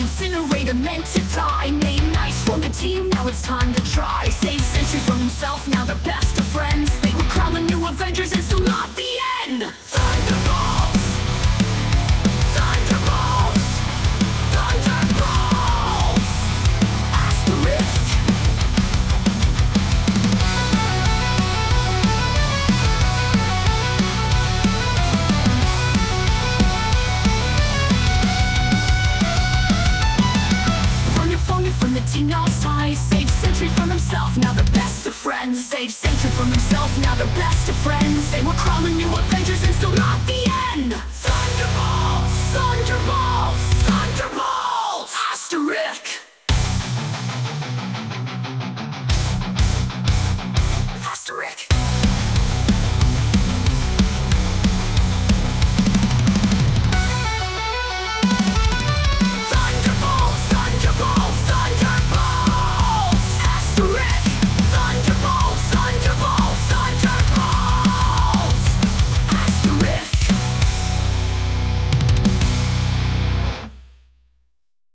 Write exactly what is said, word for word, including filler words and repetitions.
incinerator meant to die. Made nice from the team, now it's time to try. Save Sentry from himself, now they're best of friends. They will crown the new Avengers, it's still not the end. Thunderbolts! Thunderbolts! Thunderbolts! Asterisk! From the team, now it's time. Save Sentry from himself, now the best of friends. Save Sentry from himself, now the best of friends. They will crown a new